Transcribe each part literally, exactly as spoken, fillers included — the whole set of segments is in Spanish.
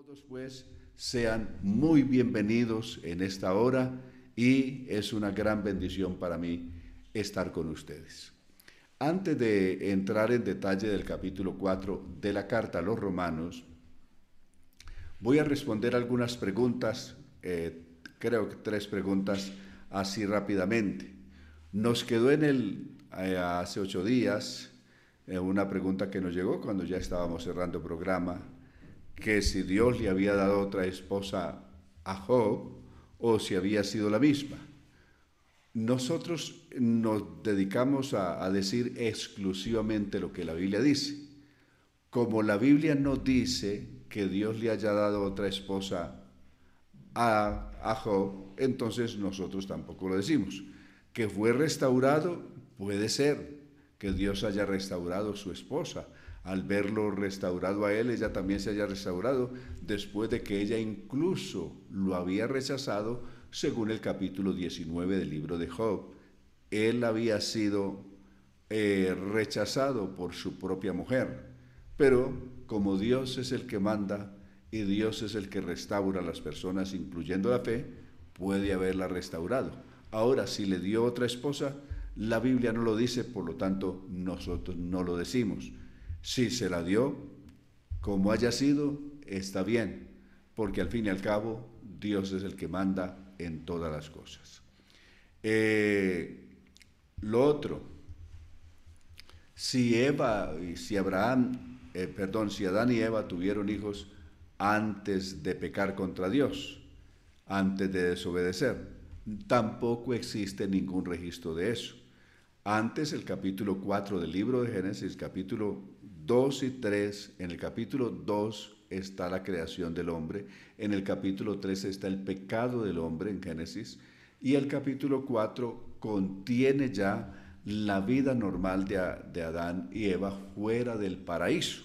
Todos pues sean muy bienvenidos en esta hora y es una gran bendición para mí estar con ustedes. Antes de entrar en detalle del capítulo cuatro de la carta a los romanos, voy a responder algunas preguntas, eh, creo que tres preguntas así rápidamente. Nos quedó en el, eh, hace ocho días eh, una pregunta que nos llegó cuando ya estábamos cerrando el programa, que si Dios le había dado otra esposa a Job o si había sido la misma. Nosotros nos dedicamos a, a decir exclusivamente lo que la Biblia dice. Como la Biblia no dice que Dios le haya dado otra esposa a, a Job, entonces nosotros tampoco lo decimos. Que fue restaurado, puede ser que Dios haya restaurado su esposa. Al verlo restaurado a él, ella también se haya restaurado, después de que ella incluso lo había rechazado, según el capítulo diecinueve del libro de Job. Él había sido eh, rechazado por su propia mujer, pero como Dios es el que manda y Dios es el que restaura a las personas, incluyendo la fe, puede haberla restaurado. Ahora, si le dio otra esposa, la Biblia no lo dice, por lo tanto, nosotros no lo decimos. Si se la dio, como haya sido, está bien, porque al fin y al cabo Dios es el que manda en todas las cosas. Eh, lo otro, si Eva, si Abraham, eh, perdón, si Adán y Eva tuvieron hijos antes de pecar contra Dios, antes de desobedecer, tampoco existe ningún registro de eso. Antes, el capítulo cuatro del libro de Génesis, capítulo dos y tres, en el capítulo dos está la creación del hombre, en el capítulo tres está el pecado del hombre en Génesis, y el capítulo cuatro contiene ya la vida normal de, de Adán y Eva fuera del paraíso.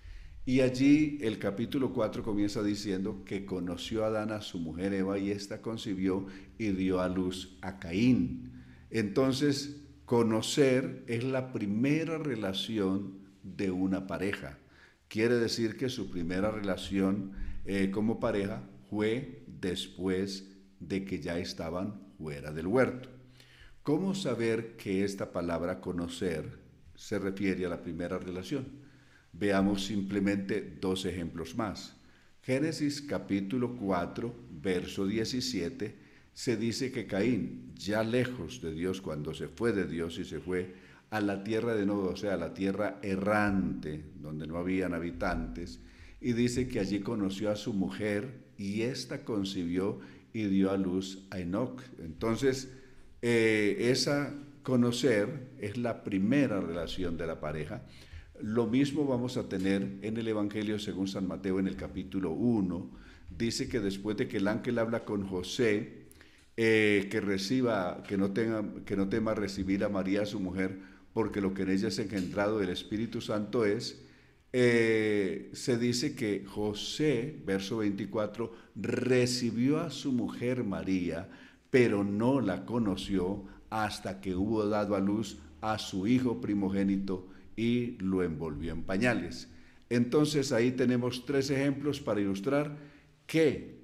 Y allí el capítulo cuatro comienza diciendo que conoció Adán a su mujer Eva y ésta concibió y dio a luz a Caín. Entonces, conocer es la primera relación de una pareja. Quiere decir que su primera relación eh, como pareja fue después de que ya estaban fuera del huerto. ¿Cómo saber que esta palabra conocer se refiere a la primera relación? Veamos simplemente dos ejemplos más. Génesis capítulo cuatro, verso diecisiete, se dice que Caín, ya lejos de Dios, cuando se fue de Dios y se fue a la tierra de Nod, o sea, a la tierra errante, donde no habían habitantes, y dice que allí conoció a su mujer y ésta concibió y dio a luz a Enoc. Entonces, eh, esa conocer es la primera relación de la pareja. Lo mismo vamos a tener en el Evangelio según San Mateo en el capítulo uno. Dice que después de que el ángel habla con José, eh, que reciba, que no tenga, que no tema recibir a María su mujer, porque lo que en ella es engendrado del Espíritu Santo es, eh, se dice que José, verso veinticuatro, recibió a su mujer María, pero no la conoció hasta que hubo dado a luz a su hijo primogénito y lo envolvió en pañales. Entonces ahí tenemos tres ejemplos para ilustrar que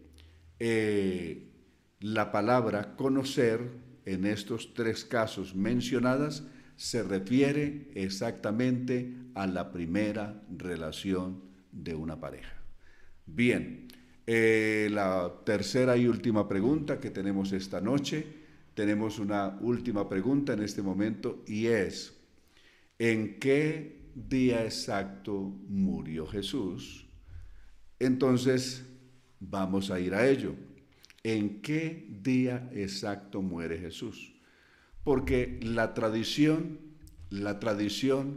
eh, la palabra conocer en estos tres casos mencionadas se refiere exactamente a la primera relación de una pareja. Bien, eh, la tercera y última pregunta que tenemos esta noche, tenemos una última pregunta en este momento y es: ¿en qué día exacto murió Jesús? Entonces, vamos a ir a ello. ¿En qué día exacto muere Jesús? Porque la tradición, la tradición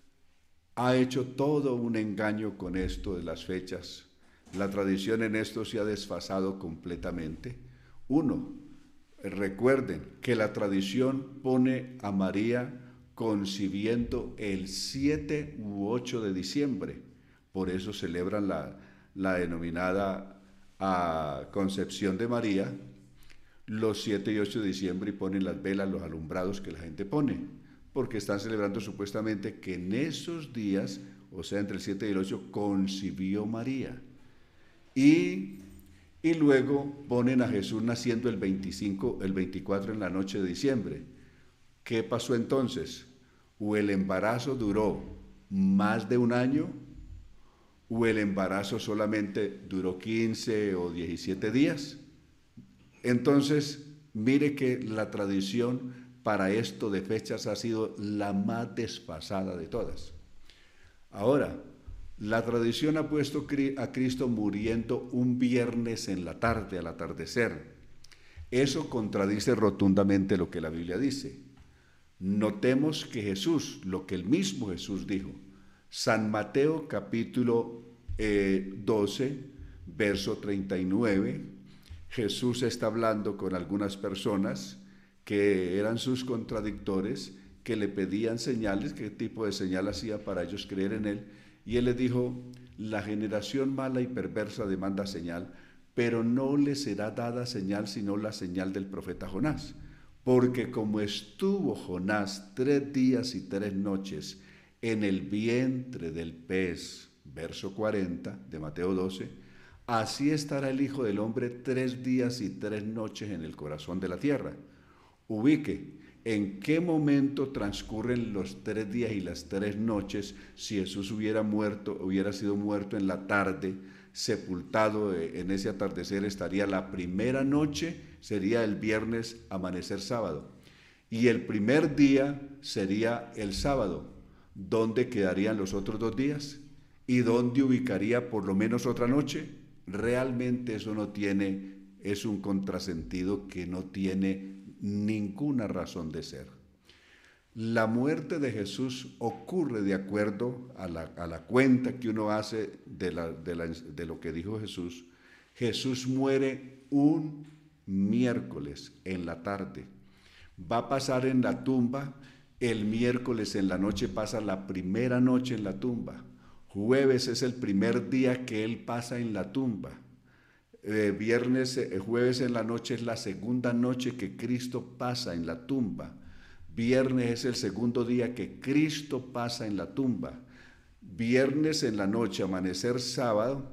ha hecho todo un engaño con esto de las fechas. La tradición en esto se ha desfasado completamente. Uno, recuerden que la tradición pone a María concibiendo el siete u ocho de diciembre. Por eso celebran la, la denominada a Concepción de María los siete y ocho de diciembre y ponen las velas, los alumbrados que la gente pone, porque están celebrando supuestamente que en esos días, o sea, entre el siete y el ocho, concibió María. Y, y luego ponen a Jesús naciendo el veinticinco, el veinticuatro en la noche de diciembre. ¿Qué pasó entonces? ¿O el embarazo duró más de un año? ¿O el embarazo solamente duró quince o diecisiete días? Entonces, mire que la tradición para esto de fechas ha sido la más desfasada de todas. Ahora, la tradición ha puesto a Cristo muriendo un viernes en la tarde, al atardecer. Eso contradice rotundamente lo que la Biblia dice. Notemos que Jesús, lo que el mismo Jesús dijo, San Mateo capítulo eh, doce, verso treinta y nueve, Jesús está hablando con algunas personas que eran sus contradictores, que le pedían señales, qué tipo de señal hacía para ellos creer en él, y él les dijo: la generación mala y perversa demanda señal, pero no le será dada señal sino la señal del profeta Jonás. Porque como estuvo Jonás tres días y tres noches en el vientre del pez, verso cuarenta de Mateo doce, así estará el Hijo del Hombre tres días y tres noches en el corazón de la tierra. Ubique, ¿en qué momento transcurren los tres días y las tres noches si Jesús hubiera muerto, hubiera sido muerto en la tarde, sepultado en ese atardecer? Estaría la primera noche, sería el viernes, amanecer sábado. Y el primer día sería el sábado. ¿Dónde quedarían los otros dos días? ¿Y dónde ubicaría por lo menos otra noche? Realmente eso no tiene, es un contrasentido que no tiene ninguna razón de ser. La muerte de Jesús ocurre de acuerdo a la, a la cuenta que uno hace de, la, de, la, de lo que dijo Jesús. Jesús muere un miércoles en la tarde. Va a pasar en la tumba, el miércoles en la noche pasa la primera noche en la tumba. Jueves es el primer día que él pasa en la tumba. Eh, viernes, eh, jueves en la noche es la segunda noche que Cristo pasa en la tumba. Viernes es el segundo día que Cristo pasa en la tumba. Viernes en la noche, amanecer sábado,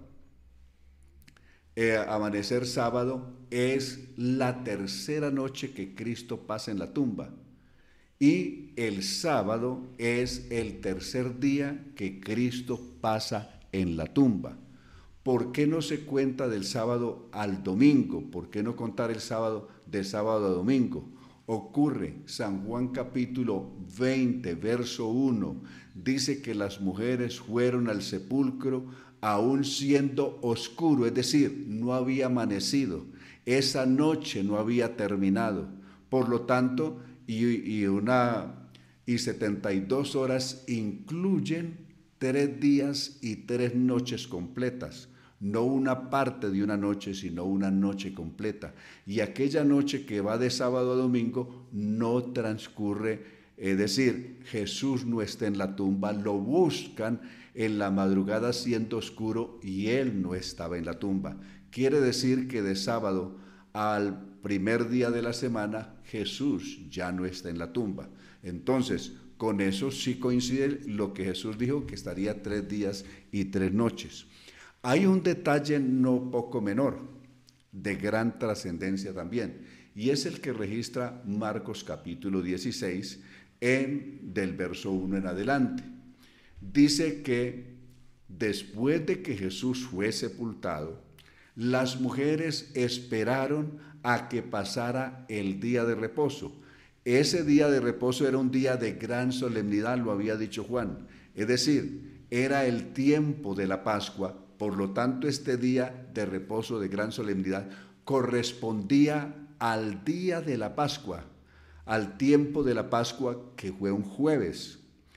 eh, amanecer sábado es la tercera noche que Cristo pasa en la tumba. Y el sábado es el tercer día que Cristo pasa en la tumba. ¿Por qué no se cuenta del sábado al domingo? ¿Por qué no contar el sábado de sábado a domingo? Ocurre, San Juan capítulo veinte, verso uno, dice que las mujeres fueron al sepulcro aún siendo oscuro, es decir, no había amanecido, esa noche no había terminado. Por lo tanto, y, y, una, y setenta y dos horas incluyen tres días y tres noches completas. No una parte de una noche, sino una noche completa. Y aquella noche que va de sábado a domingo no transcurre, es decir, Jesús no está en la tumba, lo buscan en la madrugada siendo oscuro y él no estaba en la tumba. Quiere decir que de sábado al primer día de la semana Jesús ya no está en la tumba. Entonces, con eso sí coincide lo que Jesús dijo, que estaría tres días y tres noches. Hay un detalle no poco menor, de gran trascendencia también, y es el que registra Marcos capítulo dieciséis, en, del verso uno en adelante. Dice que después de que Jesús fue sepultado, las mujeres esperaron a que pasara el día de reposo. Ese día de reposo era un día de gran solemnidad, lo había dicho Juan, es decir, era el tiempo de la Pascua. Por lo tanto, este día de reposo de gran solemnidad correspondía al día de la Pascua, al tiempo de la Pascua que fue un jueves.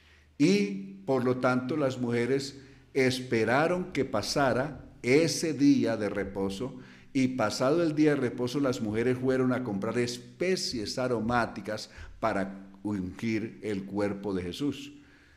Y por lo tanto las mujeres esperaron que pasara ese día de reposo, y pasado el día de reposo las mujeres fueron a comprar especies aromáticas para ungir el cuerpo de Jesús.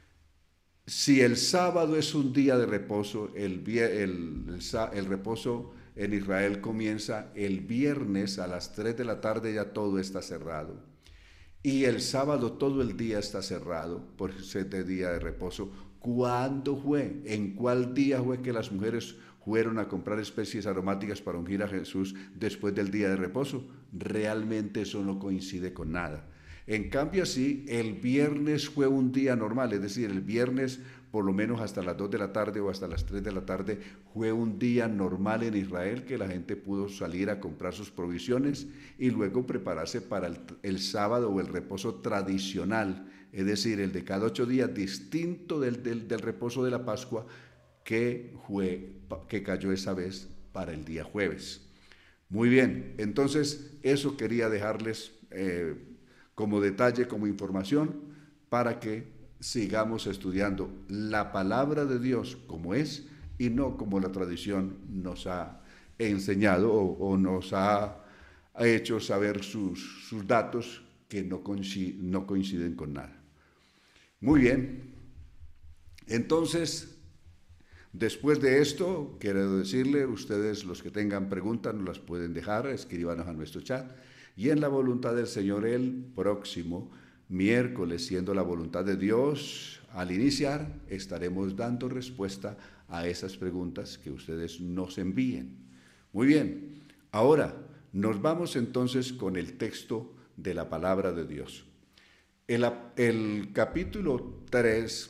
Si el sábado es un día de reposo, el, el, el, el reposo en Israel comienza el viernes a las tres de la tarde, ya todo está cerrado. Y el sábado todo el día está cerrado por ese día de reposo. ¿Cuándo fue? ¿En cuál día fue que las mujeres fueron a comprar especies aromáticas para ungir a Jesús después del día de reposo? Realmente eso no coincide con nada. En cambio, sí, el viernes fue un día normal, es decir, el viernes por lo menos hasta las dos de la tarde o hasta las tres de la tarde fue un día normal en Israel, que la gente pudo salir a comprar sus provisiones y luego prepararse para el, el sábado o el reposo tradicional, es decir, el de cada ocho días, distinto del, del, del reposo de la Pascua, que, fue, que cayó esa vez para el día jueves. Muy bien, entonces eso quería dejarles eh, como detalle, como información, para que sigamos estudiando la palabra de Dios como es y no como la tradición nos ha enseñado o, o nos ha, ha hecho saber sus, sus datos que no coinciden, no coinciden con nada. Muy bien, entonces, después de esto, quiero decirle, ustedes los que tengan preguntas nos las pueden dejar, escríbanos a nuestro chat, y en la voluntad del Señor el próximo miércoles, siendo la voluntad de Dios, al iniciar, estaremos dando respuesta a esas preguntas que ustedes nos envíen. Muy bien, ahora nos vamos entonces con el texto de la palabra de Dios. El, el capítulo tres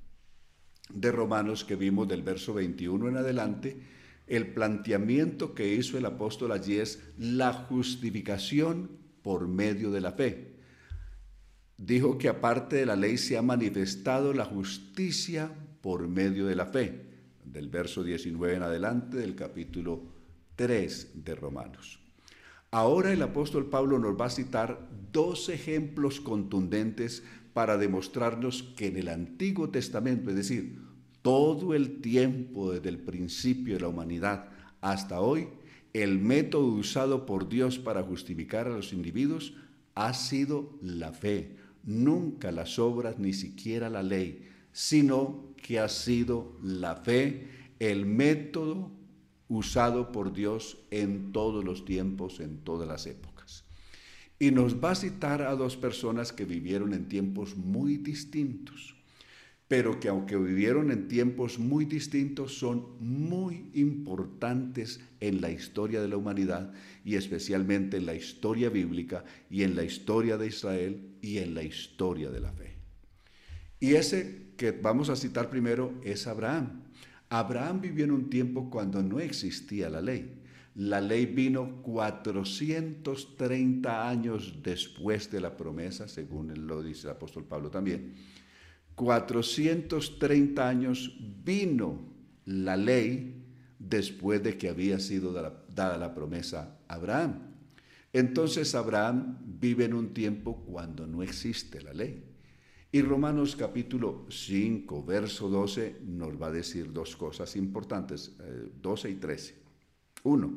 de Romanos que vimos del verso veintiuno en adelante, el planteamiento que hizo el apóstol allí es la justificación por medio de la fe. Dijo que aparte de la ley se ha manifestado la justicia por medio de la fe, del verso diecinueve en adelante del capítulo tres de Romanos. Ahora el apóstol Pablo nos va a citar dos ejemplos contundentes para demostrarnos que en el Antiguo Testamento, es decir, todo el tiempo desde el principio de la humanidad hasta hoy, el método usado por Dios para justificar a los individuos ha sido la fe, nunca las obras, ni siquiera la ley, sino que ha sido la fe el método usado por Dios en todos los tiempos, en todas las épocas. Y nos va a citar a dos personas que vivieron en tiempos muy distintos, pero que aunque vivieron en tiempos muy distintos, son muy importantes en la historia de la humanidad y especialmente en la historia bíblica y en la historia de Israel y en la historia de la fe. Y ese que vamos a citar primero es Abraham. Abraham vivió en un tiempo cuando no existía la ley. La ley vino cuatrocientos treinta años después de la promesa, según lo dice el apóstol Pablo también. cuatrocientos treinta años vino la ley después de que había sido dada la promesa a Abraham. Entonces Abraham vive en un tiempo cuando no existe la ley. Y Romanos capítulo cinco, verso doce, nos va a decir dos cosas importantes, eh, doce y trece. Uno,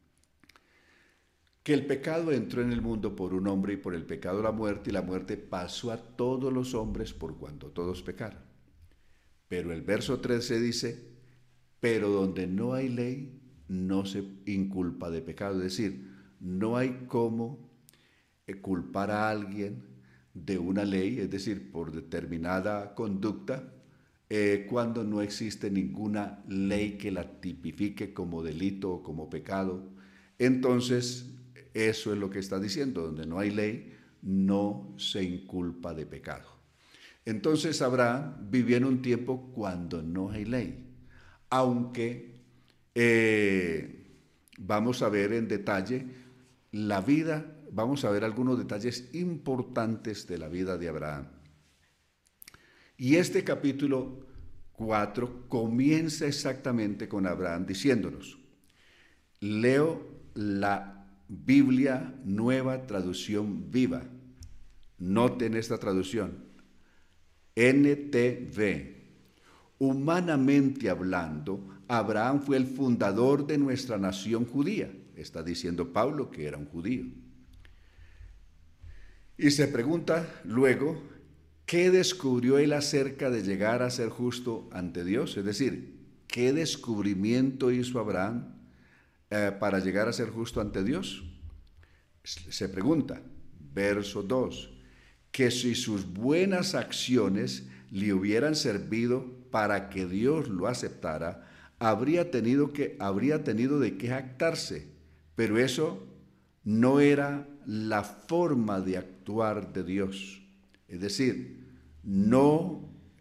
que el pecado entró en el mundo por un hombre y por el pecado la muerte, y la muerte pasó a todos los hombres por cuanto todos pecaron. Pero el verso trece dice, pero donde no hay ley, no se inculpa de pecado. Es decir, no hay cómo culpar a alguien de una ley, es decir, por determinada conducta, eh, cuando no existe ninguna ley que la tipifique como delito o como pecado. Entonces, eso es lo que está diciendo, donde no hay ley, no se inculpa de pecado. Entonces, Abraham vivió en un tiempo cuando no hay ley, aunque eh, vamos a ver en detalle la vida. Vamos a ver algunos detalles importantes de la vida de Abraham. Y este capítulo cuatro comienza exactamente con Abraham diciéndonos, leo la Biblia Nueva Traducción Viva. Noten esta traducción, N T V. Humanamente hablando, Abraham fue el fundador de nuestra nación judía. Está diciendo Pablo que era un judío. Y se pregunta luego, ¿qué descubrió él acerca de llegar a ser justo ante Dios? Es decir, ¿qué descubrimiento hizo Abraham eh, para llegar a ser justo ante Dios? Se pregunta, verso dos, que si sus buenas acciones le hubieran servido para que Dios lo aceptara, habría tenido, que, habría tenido de qué jactarse, pero eso no era la forma de actuar de Dios. Es decir, no,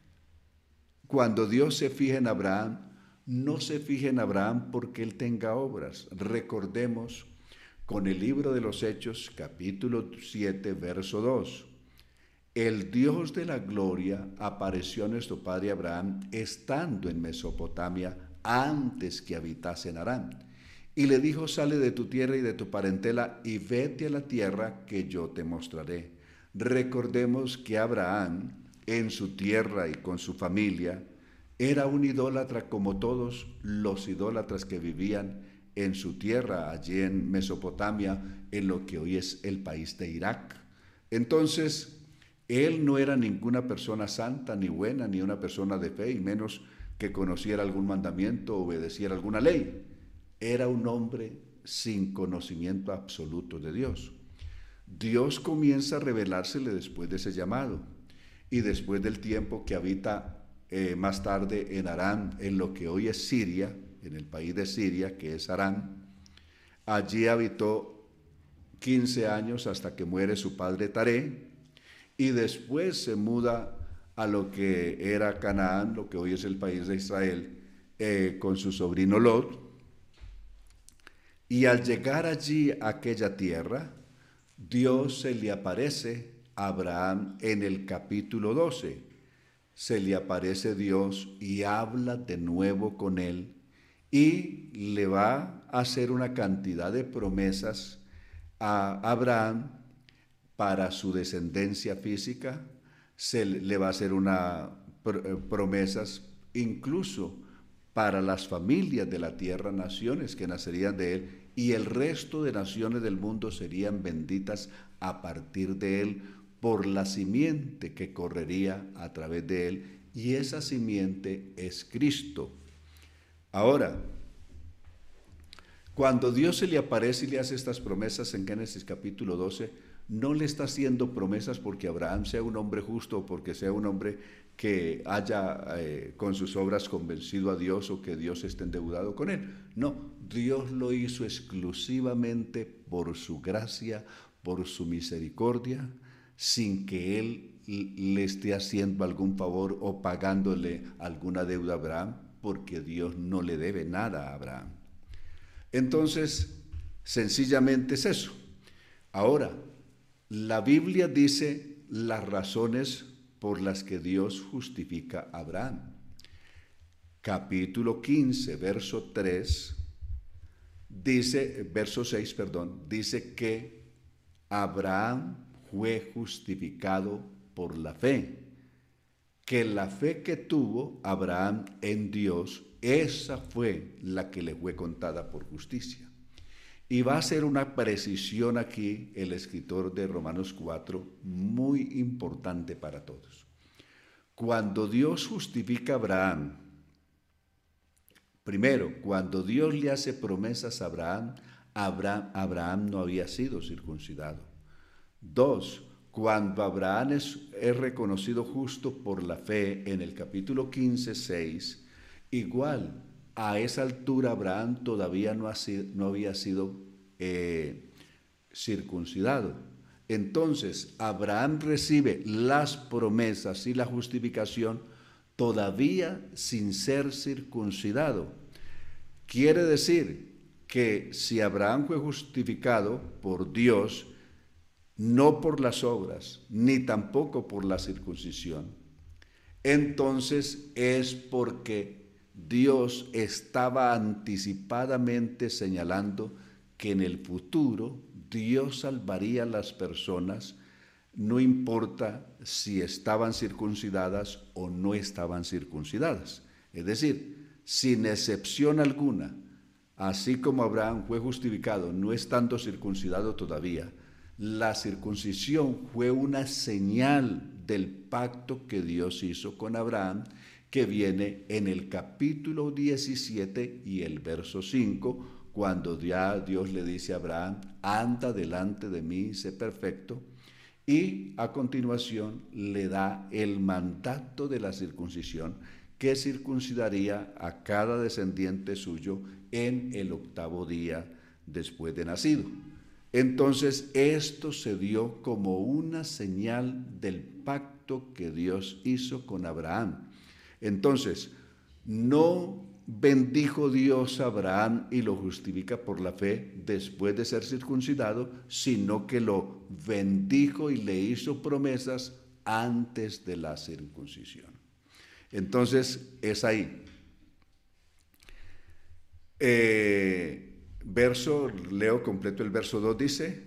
cuando Dios se fija en Abraham, no se fija en Abraham porque él tenga obras. Recordemos con el libro de los Hechos, capítulo siete, verso dos. El Dios de la gloria apareció a nuestro padre Abraham estando en Mesopotamia antes que habitase en Harán. Y le dijo, sale de tu tierra y de tu parentela y vete a la tierra que yo te mostraré. Recordemos que Abraham, en su tierra y con su familia, era un idólatra como todos los idólatras que vivían en su tierra, allí en Mesopotamia, en lo que hoy es el país de Irak. Entonces, él no era ninguna persona santa, ni buena, ni una persona de fe, y menos que conociera algún mandamiento o obedeciera alguna ley. Era un hombre sin conocimiento absoluto de Dios. Dios comienza a revelársele después de ese llamado, y después del tiempo que habita eh, más tarde en Harán, en lo que hoy es Siria, en el país de Siria, que es Harán. Allí habitó quince años hasta que muere su padre Taré, y después se muda a lo que era Canaán, lo que hoy es el país de Israel, eh, con su sobrino Lot. Y al llegar allí a aquella tierra, Dios se le aparece a Abraham en el capítulo doce. Se le aparece Dios y habla de nuevo con él y le va a hacer una cantidad de promesas a Abraham para su descendencia física. Se le va a hacer una promesas incluso para las familias de la tierra, naciones que nacerían de él, y el resto de naciones del mundo serían benditas a partir de él por la simiente que correría a través de él, y esa simiente es Cristo. Ahora, cuando Dios se le aparece y le hace estas promesas en Génesis capítulo doce, no le está haciendo promesas porque Abraham sea un hombre justo o porque sea un hombre que haya eh, con sus obras convencido a Dios o que Dios esté endeudado con él. No, Dios lo hizo exclusivamente por su gracia, por su misericordia, sin que él le esté haciendo algún favor o pagándole alguna deuda a Abraham, porque Dios no le debe nada a Abraham. Entonces, sencillamente es eso. Ahora, la Biblia dice las razones por las que Dios justifica a Abraham. Capítulo quince, verso tres, dice, verso seis, perdón, dice que Abraham fue justificado por la fe, que la fe que tuvo Abraham en Dios, esa fue la que le fue contada por justicia. Y va a hacer una precisión aquí el escritor de Romanos cuatro, muy importante para todos. Cuando Dios justifica a Abraham, primero, cuando Dios le hace promesas a Abraham, Abraham, Abraham no había sido circuncidado. Dos, cuando Abraham es, es reconocido justo por la fe en el capítulo quince, seis, igual, a esa altura Abraham todavía no, ha sido, no había sido eh, circuncidado. Entonces, Abraham recibe las promesas y la justificación todavía sin ser circuncidado. Quiere decir que si Abraham fue justificado por Dios, no por las obras, ni tampoco por la circuncisión, entonces es porque Dios estaba anticipadamente señalando que en el futuro Dios salvaría a las personas, no importa si estaban circuncidadas o no estaban circuncidadas. Es decir, sin excepción alguna, así como Abraham fue justificado no estando circuncidado todavía, la circuncisión fue una señal del pacto que Dios hizo con Abraham, que viene en el capítulo diecisiete y el verso cinco, cuando ya Dios le dice a Abraham, anda delante de mí, sé perfecto, y a continuación le da el mandato de la circuncisión, que circuncidaría a cada descendiente suyo en el octavo día después de nacido. Entonces esto se dio como una señal del pacto que Dios hizo con Abraham. Entonces, no bendijo Dios a Abraham y lo justifica por la fe después de ser circuncidado, sino que lo bendijo y le hizo promesas antes de la circuncisión. Entonces, es ahí. Eh, verso, leo completo el verso dos, dice,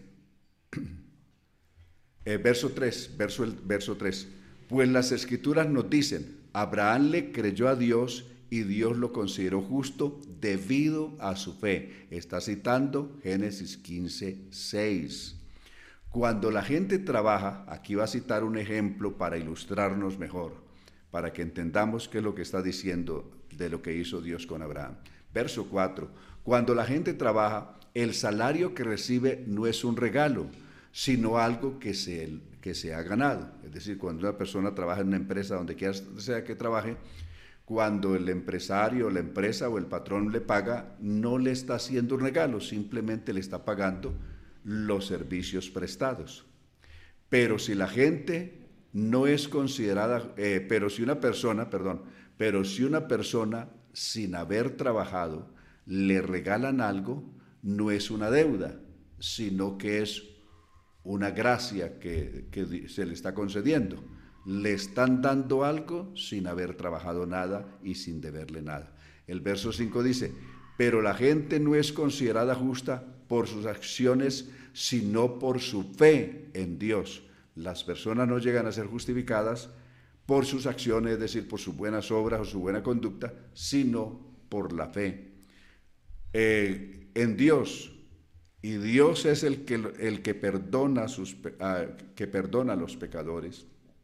eh, verso tres, verso, el, verso tres, pues las escrituras nos dicen, Abraham le creyó a Dios y Dios lo consideró justo debido a su fe. Está citando Génesis quince, seis. Cuando la gente trabaja, aquí va a citar un ejemplo para ilustrarnos mejor, para que entendamos qué es lo que está diciendo de lo que hizo Dios con Abraham. Verso cuatro. Cuando la gente trabaja, el salario que recibe no es un regalo, sino algo que se, que se ha ganado. Es decir, cuando una persona trabaja en una empresa, donde quiera sea que trabaje, cuando el empresario, la empresa o el patrón le paga, no le está haciendo un regalo, simplemente le está pagando los servicios prestados. Pero si la gente no es considerada, eh, pero si una persona, perdón, pero si una persona sin haber trabajado le regalan algo, no es una deuda, sino que es una gracia que, que se le está concediendo. Le están dando algo sin haber trabajado nada y sin deberle nada. El verso cinco dice, pero la gente no es considerada justa por sus acciones, sino por su fe en Dios. Las personas no llegan a ser justificadas por sus acciones, es decir, por sus buenas obras o su buena conducta, sino por la fe eh, en Dios. Y Dios es el que, el que, perdona sus, uh, que perdona a los pecadores.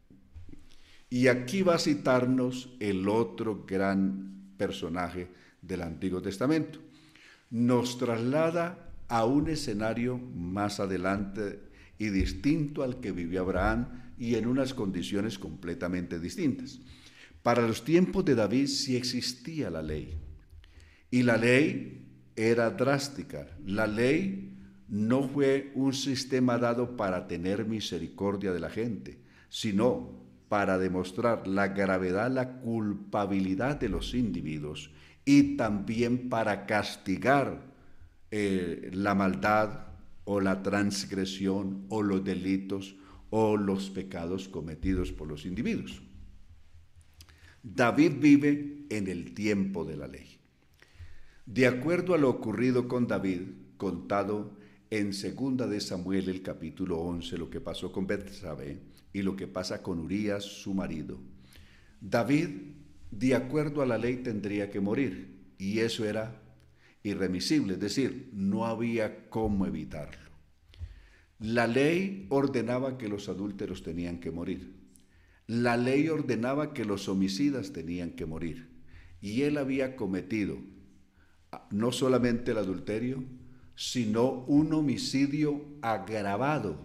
Y aquí va a citarnos el otro gran personaje del Antiguo Testamento. Nos traslada a un escenario más adelante y distinto al que vivió Abraham y en unas condiciones completamente distintas. Para los tiempos de David sí existía la ley. Y la ley era drástica. La ley no fue un sistema dado para tener misericordia de la gente, sino para demostrar la gravedad, la culpabilidad de los individuos y también para castigar eh, la maldad o la transgresión o los delitos o los pecados cometidos por los individuos. David vive en el tiempo de la ley. De acuerdo a lo ocurrido con David, contado en segunda de Samuel, el capítulo once, lo que pasó con Betsabé y lo que pasa con Urías, su marido, David, de acuerdo a la ley, tendría que morir, y eso era irremisible, es decir, no había cómo evitarlo. La ley ordenaba que los adúlteros tenían que morir. La ley ordenaba que los homicidas tenían que morir. Y él había cometido no solamente el adulterio, sino un homicidio agravado.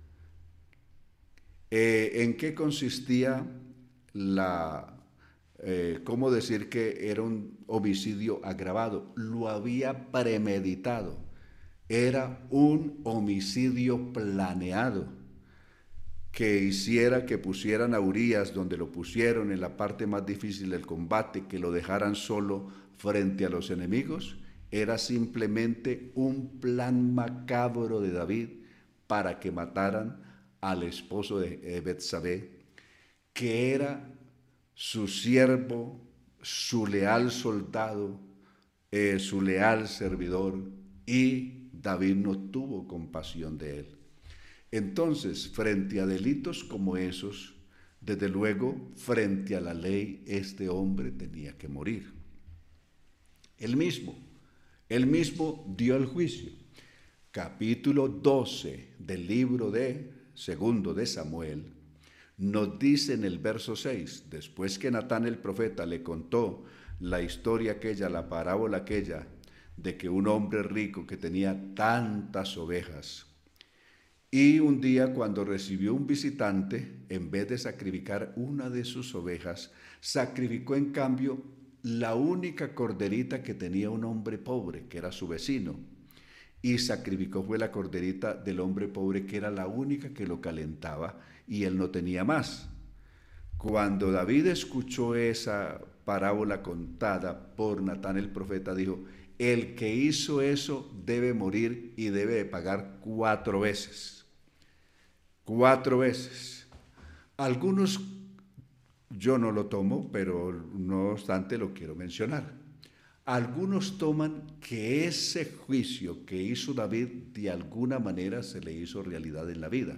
Eh, ¿En qué consistía la, eh, cómo decir que era un homicidio agravado? Lo había premeditado. Era un homicidio planeado que hiciera que pusieran a Urías donde lo pusieron en la parte más difícil del combate, que lo dejaran solo frente a los enemigos. Era simplemente un plan macabro de David para que mataran al esposo de Betsabé, que era su siervo, su leal soldado, eh, su leal servidor, y David no tuvo compasión de él. Entonces, frente a delitos como esos, desde luego, frente a la ley, este hombre tenía que morir. Él mismo, él mismo dio el juicio. Capítulo doce del libro de segundo de Samuel nos dice en el verso seis, después que Natán el profeta le contó la historia aquella, la parábola aquella, de que un hombre rico que tenía tantas ovejas Y un día, cuando recibió un visitante, en vez de sacrificar una de sus ovejas, sacrificó en cambio la única corderita que tenía un hombre pobre, que era su vecino. Y sacrificó fue la corderita del hombre pobre, que era la única que lo calentaba, y él no tenía más. Cuando David escuchó esa parábola contada por Natán el profeta, dijo: el que hizo eso debe morir y debe de pagar cuatro veces. Cuatro veces. Algunos, yo no lo tomo, pero no obstante lo quiero mencionar. Algunos toman que ese juicio que hizo David de alguna manera se le hizo realidad en la vida.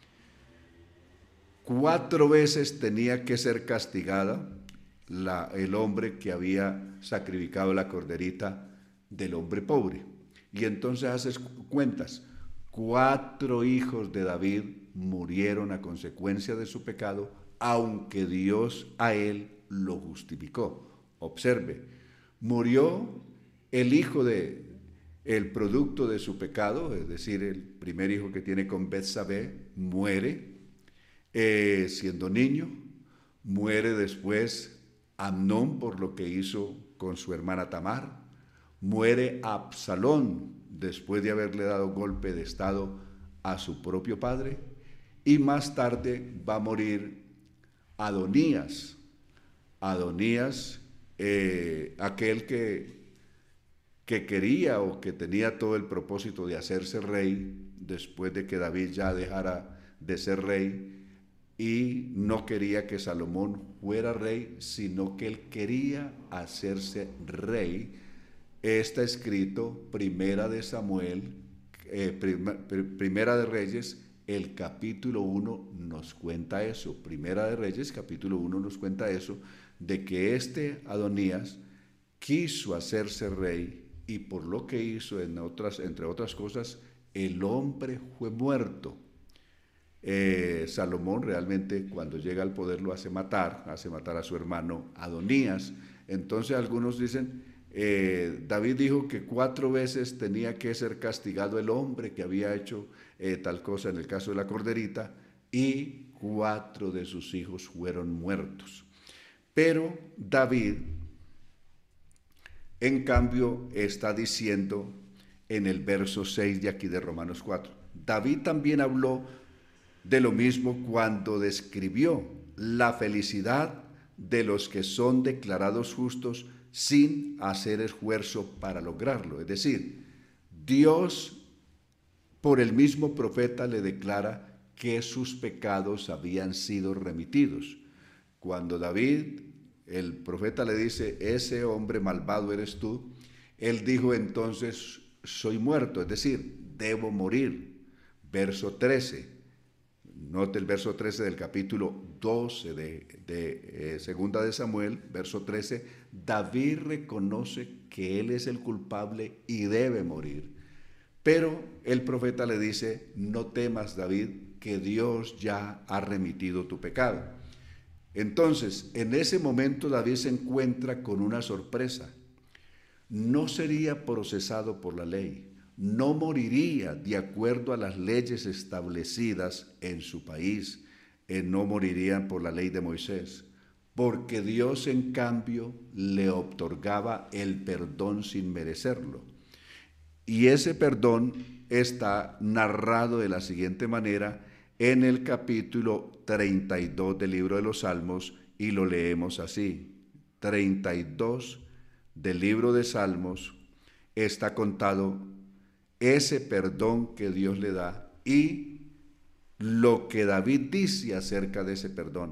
Cuatro veces tenía que ser castigada la, el hombre que había sacrificado la corderita del hombre pobre. Y entonces haces cuentas. Cuatro hijos de David murieron a consecuencia de su pecado, aunque Dios a él lo justificó. Observe, murió el hijo de, el producto de su pecado, es decir, el primer hijo que tiene con Betsabé, muere eh, siendo niño. Muere después Amnón por lo que hizo con su hermana Tamar. Muere Absalón después de haberle dado golpe de estado a su propio padre. Y más tarde va a morir Adonías. Adonías, eh, aquel que, que quería o que tenía todo el propósito de hacerse rey después de que David ya dejara de ser rey, y no quería que Salomón fuera rey, sino que él quería hacerse rey. Está escrito Primera de Samuel, eh, prim, Primera de Reyes, el capítulo uno nos cuenta eso. Primera de Reyes, capítulo uno nos cuenta eso, de que este Adonías quiso hacerse rey, y por lo que hizo, en otras, entre otras cosas, el hombre fue muerto. Eh, Salomón realmente, cuando llega al poder, lo hace matar, hace matar a su hermano Adonías. Entonces algunos dicen, eh, David dijo que cuatro veces tenía que ser castigado el hombre que había hecho eh, tal cosa en el caso de la corderita, y cuatro de sus hijos fueron muertos. Pero David, en cambio, está diciendo en el verso seis de aquí de Romanos cuatro, David también habló de lo mismo cuando describió la felicidad de los que son declarados justos sin hacer esfuerzo para lograrlo. Es decir, Dios por el mismo profeta le declara que sus pecados habían sido remitidos. Cuando David, el profeta, le dice, ese hombre malvado eres tú, él dijo entonces, soy muerto, es decir, debo morir. Verso trece. Note el verso trece del capítulo doce de, de eh, Segunda de Samuel, verso trece, David reconoce que él es el culpable y debe morir. Pero el profeta le dice, no temas, David, que Dios ya ha remitido tu pecado. Entonces, en ese momento David se encuentra con una sorpresa. No sería procesado por la ley. No moriría de acuerdo a las leyes establecidas en su país, eh, no morirían por la ley de Moisés, porque Dios en cambio le otorgaba el perdón sin merecerlo. Y ese perdón está narrado de la siguiente manera en el capítulo treinta y dos del libro de los Salmos, y lo leemos así. treinta y dos del libro de Salmos está contado ese perdón que Dios le da y lo que David dice acerca de ese perdón.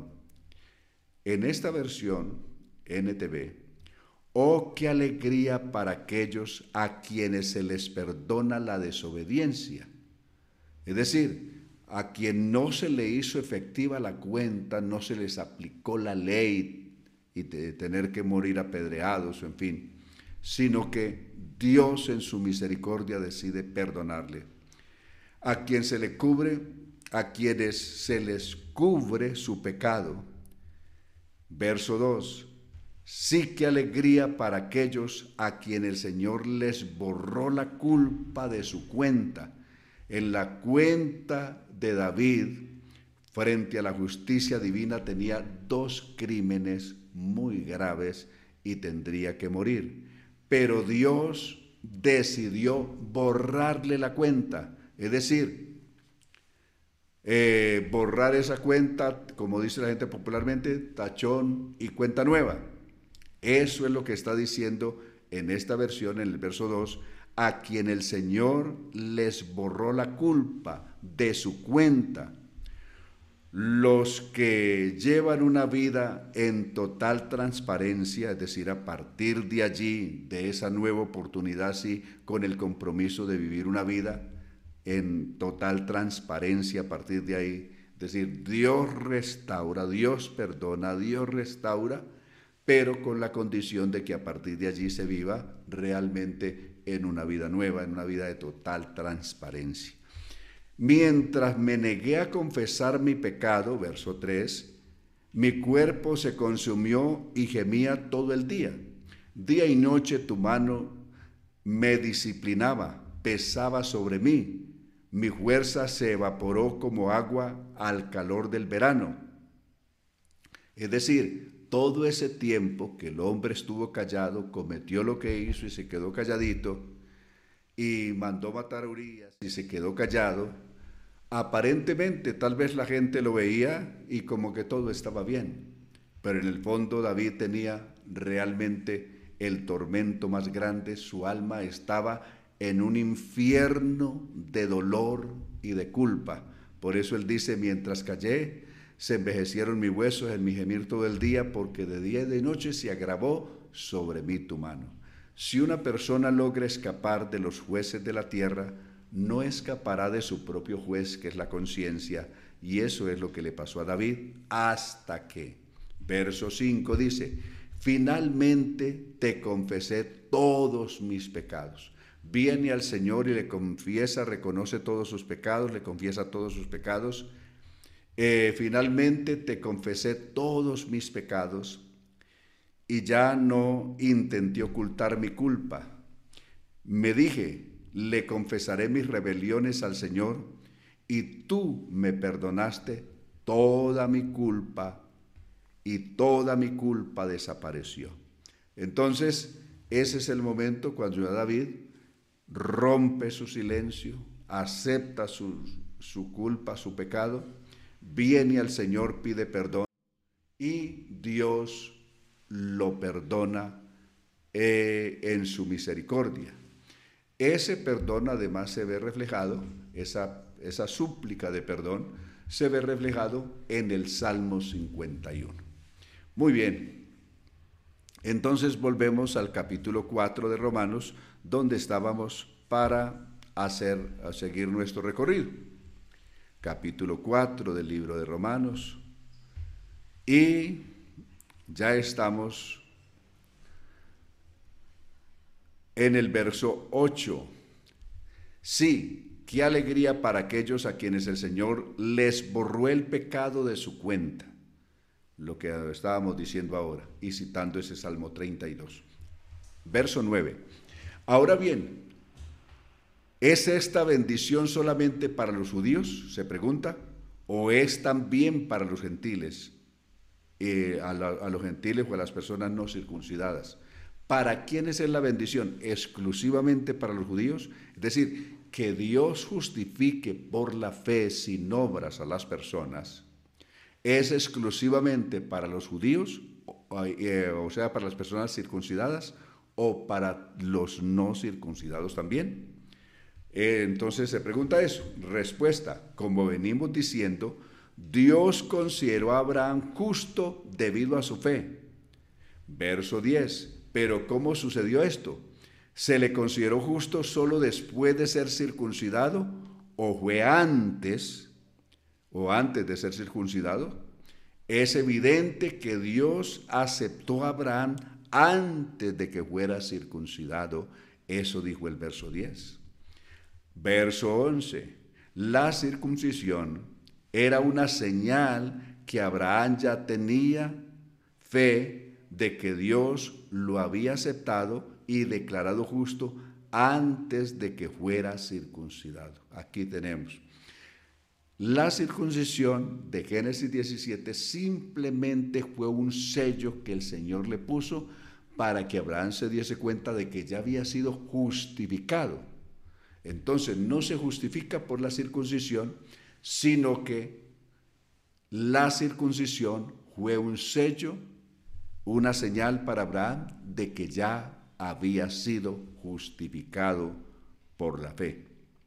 En esta versión, N T V, oh, qué alegría para aquellos a quienes se les perdona la desobediencia. Es decir, a quien no se le hizo efectiva la cuenta, no se les aplicó la ley y de tener que morir apedreados, en fin, sino que Dios en su misericordia decide perdonarle. A quien se le cubre, a quienes se les cubre su pecado. Verso dos. Sí, que alegría para aquellos a quienes el Señor les borró la culpa de su cuenta. En la cuenta de David, frente a la justicia divina, tenía dos crímenes muy graves y tendría que morir. Pero Dios decidió borrarle la cuenta, es decir, eh, borrar esa cuenta, como dice la gente popularmente, tachón y cuenta nueva. Eso es lo que está diciendo en esta versión, en el verso dos, a quien el Señor les borró la culpa de su cuenta. Los que llevan una vida en total transparencia, es decir, a partir de allí, de esa nueva oportunidad, sí, con el compromiso de vivir una vida en total transparencia a partir de ahí, es decir, Dios restaura, Dios perdona, Dios restaura, pero con la condición de que a partir de allí se viva realmente en una vida nueva, en una vida de total transparencia. Mientras me negué a confesar mi pecado, verso tres, mi cuerpo se consumió y gemía todo el día. Día y noche tu mano me disciplinaba, pesaba sobre mí. Mi fuerza se evaporó como agua al calor del verano. Es decir, todo ese tiempo que el hombre estuvo callado, cometió lo que hizo y se quedó calladito, y mandó matar a Urías y se quedó callado, aparentemente tal vez la gente lo veía y como que todo estaba bien, pero en el fondo David tenía realmente el tormento más grande, su alma estaba en un infierno de dolor y de culpa. Por eso él dice, mientras callé, se envejecieron mis huesos en mi gemir todo el día, porque de día y de noche se agravó sobre mí tu mano. Si una persona logra escapar de los jueces de la tierra, no escapará de su propio juez, que es la conciencia, y eso es lo que le pasó a David, hasta que, verso cinco dice, finalmente te confesé todos mis pecados. Viene al Señor y le confiesa, reconoce todos sus pecados, le confiesa todos sus pecados. Eh, finalmente te confesé todos mis pecados y ya no intenté ocultar mi culpa. Me dije, le confesaré mis rebeliones al Señor y tú me perdonaste toda mi culpa y toda mi culpa desapareció. Entonces, ese es el momento cuando ya David rompe su silencio, acepta su, su culpa, su pecado, viene al Señor, pide perdón y Dios lo perdona eh, en su misericordia. Ese perdón además se ve reflejado, esa, esa súplica de perdón, se ve reflejado en el Salmo cincuenta y uno. Muy bien, entonces volvemos al capítulo cuatro de Romanos, donde estábamos para hacer, a seguir nuestro recorrido. Capítulo cuatro del libro de Romanos, y ya estamos en el verso ocho. Sí, qué alegría para aquellos a quienes el Señor les borró el pecado de su cuenta, lo que estábamos diciendo ahora, y citando ese Salmo treinta y dos. Verso nueve. Ahora bien, ¿es esta bendición solamente para los judíos? Se pregunta, ¿o es también para los gentiles? Eh, a, la, a los gentiles o a las personas no circuncidadas. ¿Para quiénes es la bendición? ¿Exclusivamente para los judíos? Es decir, que Dios justifique por la fe sin obras a las personas, ¿es exclusivamente para los judíos, o, eh, o sea, para las personas circuncidadas, o para los no circuncidados también? Eh, entonces se pregunta eso. Respuesta, como venimos diciendo, Dios consideró a Abraham justo debido a su fe. Verso diez. Pero ¿cómo sucedió esto? ¿Se le consideró justo solo después de ser circuncidado o fue antes o antes de ser circuncidado? Es evidente que Dios aceptó a Abraham antes de que fuera circuncidado. Eso dijo el verso diez. Verso once. La circuncisión era una señal que Abraham ya tenía fe de que Dios lo había aceptado y declarado justo antes de que fuera circuncidado. Aquí tenemos. La circuncisión de Génesis diecisiete simplemente fue un sello que el Señor le puso para que Abraham se diese cuenta de que ya había sido justificado. Entonces no se justifica por la circuncisión, sino que la circuncisión fue un sello, una señal para Abraham de que ya había sido justificado por la fe.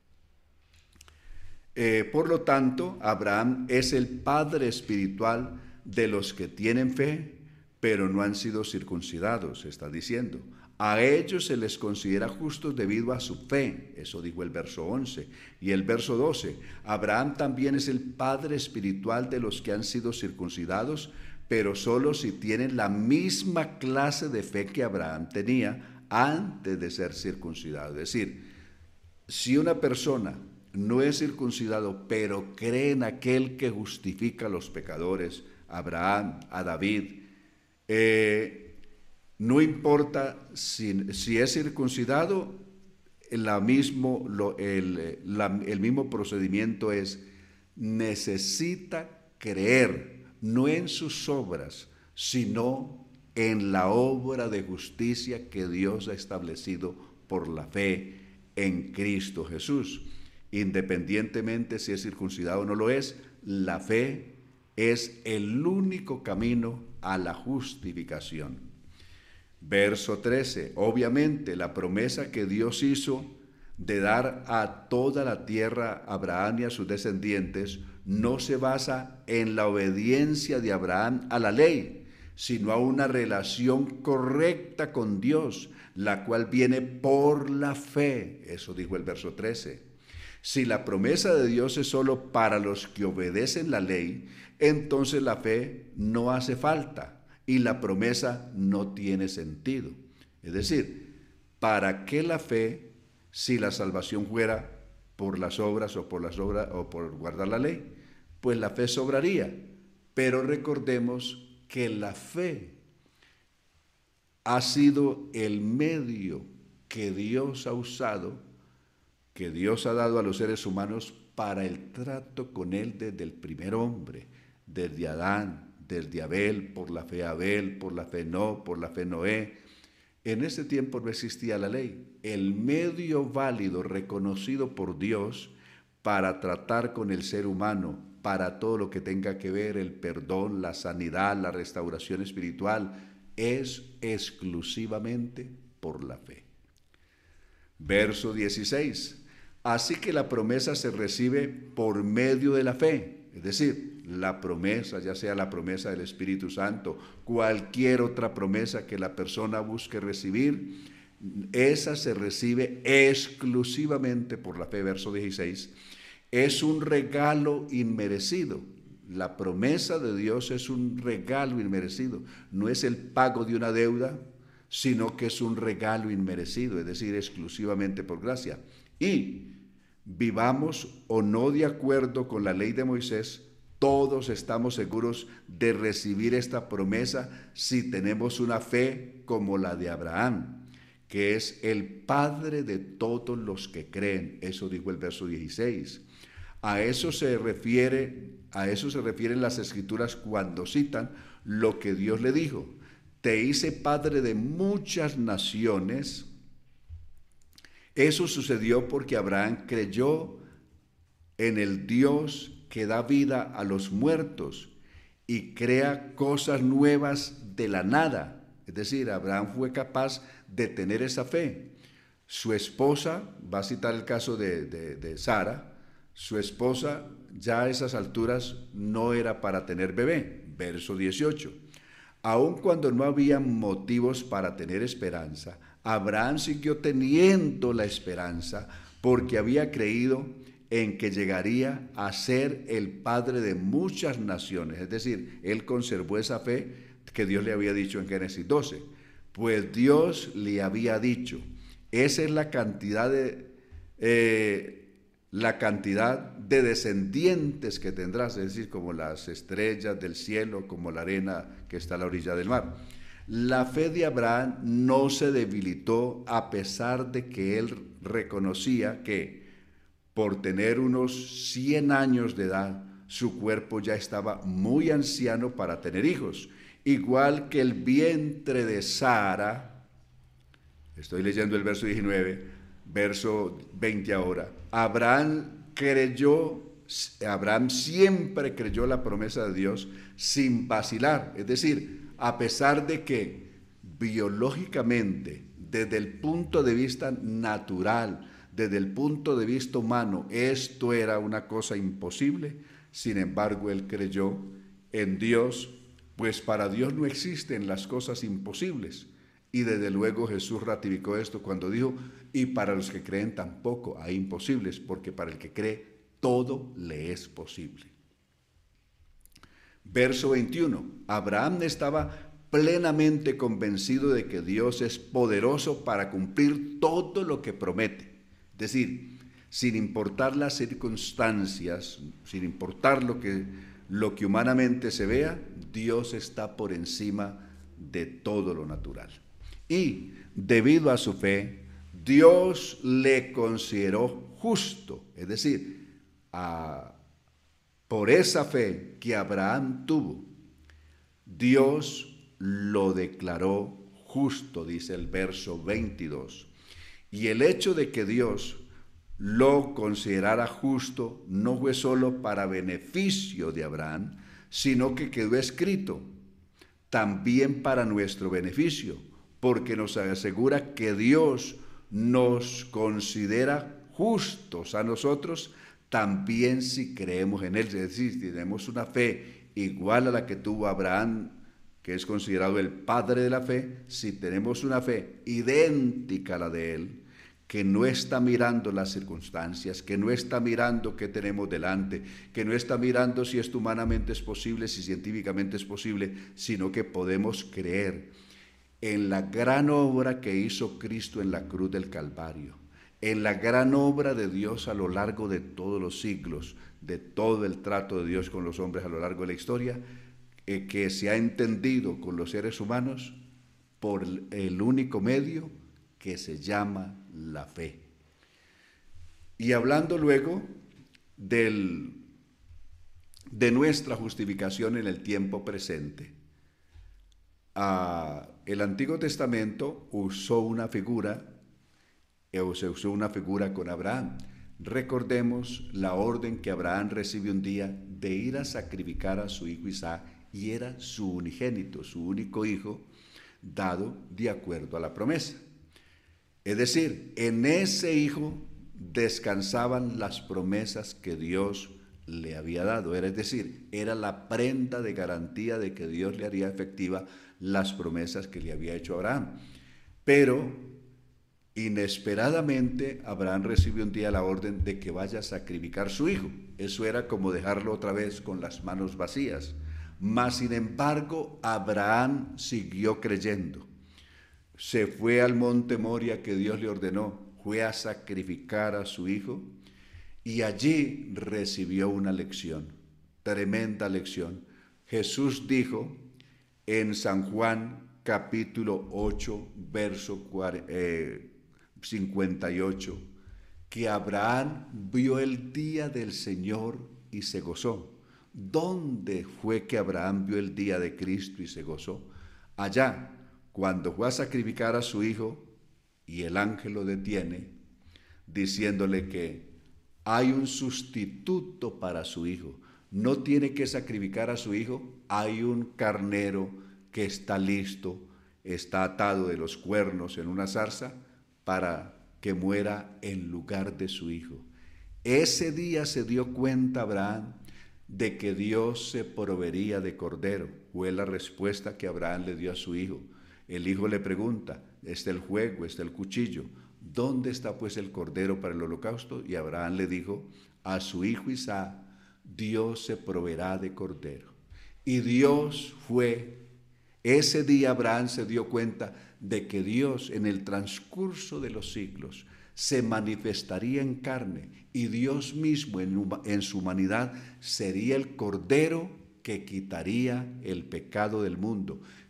Eh, por lo tanto, Abraham es el padre espiritual de los que tienen fe, pero no han sido circuncidados, está diciendo. A ellos se les considera justos debido a su fe, eso dijo el verso once. Y el verso doce, Abraham también es el padre espiritual de los que han sido circuncidados, pero solo si tienen la misma clase de fe que Abraham tenía antes de ser circuncidado. Es decir, si una persona no es circuncidado, pero cree en aquel que justifica a los pecadores, a Abraham, a David, eh, no importa si, si es circuncidado, la mismo, lo, el, la, el mismo procedimiento es, necesita creer, no en sus obras, sino en la obra de justicia que Dios ha establecido por la fe en Cristo Jesús. Independientemente si es circuncidado o no lo es, la fe es el único camino a la justificación. Verso trece, obviamente la promesa que Dios hizo de dar a toda la tierra a Abraham y a sus descendientes no se basa en la obediencia de Abraham a la ley, sino a una relación correcta con Dios, la cual viene por la fe. Eso dijo el verso trece. Si la promesa de Dios es solo para los que obedecen la ley, entonces la fe no hace falta y la promesa no tiene sentido. Es decir, ¿para qué la fe si la salvación fuera por las obras o por las obras o por guardar la ley? Pues la fe sobraría. Pero recordemos que la fe ha sido el medio que Dios ha usado, que Dios ha dado a los seres humanos para el trato con Él desde el primer hombre, desde Adán, desde Abel, por la fe Abel, por la fe No, por la fe Noé. En ese tiempo no existía la ley. El medio válido reconocido por Dios para tratar con el ser humano, para todo lo que tenga que ver el perdón, la sanidad, la restauración espiritual, es exclusivamente por la fe. Verso dieciséis. Así que la promesa se recibe por medio de la fe, es decir, la promesa, ya sea la promesa del Espíritu Santo, cualquier otra promesa que la persona busque recibir, esa se recibe exclusivamente por la fe. Verso dieciséis, es un regalo inmerecido. La promesa de Dios es un regalo inmerecido, no es el pago de una deuda, sino que es un regalo inmerecido, es decir, exclusivamente por gracia. Y vivamos o no de acuerdo con la ley de Moisés, todos estamos seguros de recibir esta promesa si tenemos una fe como la de Abraham, que es el padre de todos los que creen. Eso dijo el verso dieciséis. A eso se refiere, a eso se refieren las Escrituras cuando citan lo que Dios le dijo: te hice padre de muchas naciones. Eso sucedió porque Abraham creyó en el Dios que da vida a los muertos y crea cosas nuevas de la nada. Es decir, Abraham fue capaz de tener esa fe. Su esposa, va a citar el caso de, de, de Sara, su esposa ya a esas alturas no era para tener bebé. Verso dieciocho. Aun cuando no había motivos para tener esperanza, Abraham siguió teniendo la esperanza porque había creído en que llegaría a ser el padre de muchas naciones. Es decir, él conservó esa fe que Dios le había dicho en Génesis doce. Pues Dios le había dicho, esa es la cantidad de, eh, la cantidad de descendientes que tendrás, es decir, como las estrellas del cielo, como la arena que está a la orilla del mar. La fe de Abraham no se debilitó a pesar de que él reconocía que por tener unos cien años de edad, su cuerpo ya estaba muy anciano para tener hijos, igual que el vientre de Sara. Estoy leyendo el verso diecinueve, verso veinte ahora. Abraham creyó, Abraham siempre creyó la promesa de Dios sin vacilar, es decir, a pesar de que biológicamente, desde el punto de vista natural, desde el punto de vista humano, esto era una cosa imposible, sin embargo, él creyó en Dios, pues para Dios no existen las cosas imposibles. Y desde luego Jesús ratificó esto cuando dijo, y para los que creen tampoco hay imposibles, porque para el que cree todo le es posible. Verso veintiuno, Abraham estaba plenamente convencido de que Dios es poderoso para cumplir todo lo que promete. Es decir, sin importar las circunstancias, sin importar lo que, lo que humanamente se vea, Dios está por encima de todo lo natural. Y debido a su fe, Dios le consideró justo, es decir, a por esa fe que Abraham tuvo, Dios lo declaró justo, dice el verso veintidós. Y el hecho de que Dios lo considerara justo no fue solo para beneficio de Abraham, sino que quedó escrito también para nuestro beneficio, porque nos asegura que Dios nos considera justos a nosotros también si creemos en Él, es decir, si tenemos una fe igual a la que tuvo Abraham, que es considerado el padre de la fe, si tenemos una fe idéntica a la de Él, que no está mirando las circunstancias, que no está mirando qué tenemos delante, que no está mirando si esto humanamente es posible, si científicamente es posible, sino que podemos creer en la gran obra que hizo Cristo en la cruz del Calvario, en la gran obra de Dios a lo largo de todos los siglos, de todo el trato de Dios con los hombres a lo largo de la historia, eh, que se ha entendido con los seres humanos por el único medio que se llama la fe. Y hablando luego del, de nuestra justificación en el tiempo presente, ah, el Antiguo Testamento usó una figura, o se usó una figura con Abraham. Recordemos la orden que Abraham recibe un día de ir a sacrificar a su hijo Isaac, y era su unigénito, su único hijo, dado de acuerdo a la promesa. Es decir, en ese hijo descansaban las promesas que Dios le había dado. Era, es decir, era la prenda de garantía de que Dios le haría efectiva las promesas que le había hecho a Abraham. Pero inesperadamente Abraham recibe un día la orden de que vaya a sacrificar su hijo. Eso era como dejarlo otra vez con las manos vacías. Mas sin embargo, Abraham siguió creyendo. Se fue al monte Moria que Dios le ordenó, fue a sacrificar a su hijo y allí recibió una lección, tremenda lección. Jesús dijo en San Juan capítulo ocho, verso cincuenta y ocho, que Abraham vio el día del Señor y se gozó. ¿Dónde fue que Abraham vio el día de Cristo y se gozó? Allá, cuando fue a sacrificar a su hijo y el ángel lo detiene, diciéndole que hay un sustituto para su hijo. No tiene que sacrificar a su hijo, hay un carnero que está listo, está atado de los cuernos en una zarza para que muera en lugar de su hijo. Ese día se dio cuenta Abraham de que Dios se proveería de cordero. Fue la respuesta que Abraham le dio a su hijo. El hijo le pregunta, ¿está el fuego, está el cuchillo? ¿Dónde está pues el cordero para el holocausto? Y Abraham le dijo, a su hijo Isaac, Dios se proveerá de cordero. Y Dios fue, ese día Abraham se dio cuenta de que Dios en el transcurso de los siglos se manifestaría en carne y Dios mismo en, en su humanidad sería el cordero que quitaría el pecado del mundo,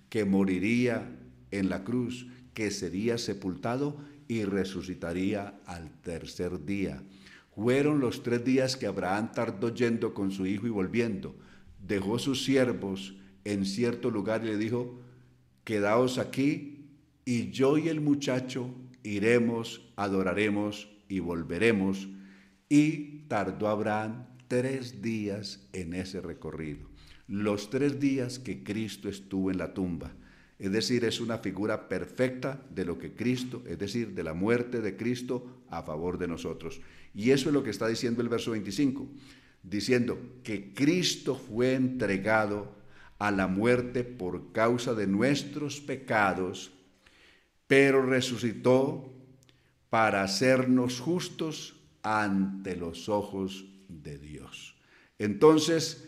que moriría en la cruz, que sería sepultado y resucitaría al tercer día. Fueron los tres días que Abraham tardó yendo con su hijo y volviendo. Dejó sus siervos en cierto lugar y le dijo: quedaos aquí, y yo y el muchacho iremos, adoraremos y volveremos. Y tardó Abraham tres días en ese recorrido. Los tres días que Cristo estuvo en la tumba. Es decir, es una figura perfecta de lo que Cristo, es decir, de la muerte de Cristo a favor de nosotros. Y eso es lo que está diciendo el verso veinticinco, diciendo que Cristo fue entregado a la muerte por causa de nuestros pecados, pero resucitó para hacernos justos ante los ojos de Dios. Entonces,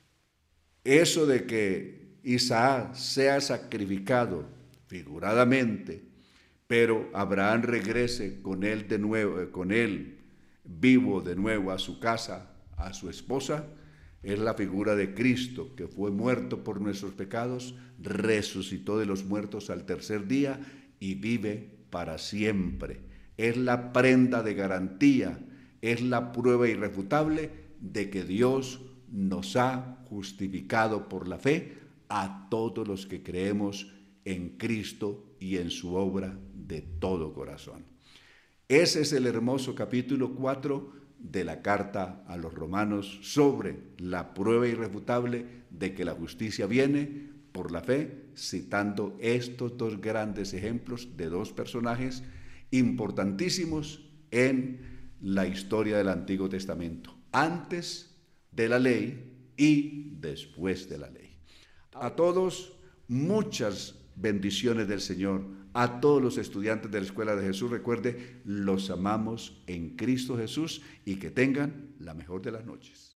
eso de que Isaac sea sacrificado figuradamente, pero Abraham regrese con él de nuevo, con él vivo de nuevo a su casa, a su esposa, es la figura de Cristo, que fue muerto por nuestros pecados, resucitó de los muertos al tercer día y vive para siempre. Es la prenda de garantía, es la prueba irrefutable de que Dios nos ha justificado por la fe a todos los que creemos en Cristo y en su obra de todo corazón. Ese es el hermoso capítulo cuatro de la carta a los romanos sobre la prueba irrefutable de que la justicia viene por la fe, citando estos dos grandes ejemplos de dos personajes importantísimos en la historia del Antiguo Testamento, antes de la ley y después de la ley. A todos, muchas bendiciones del Señor. A todos los estudiantes de la Escuela de Jesús, recuerde, los amamos en Cristo Jesús y que tengan la mejor de las noches.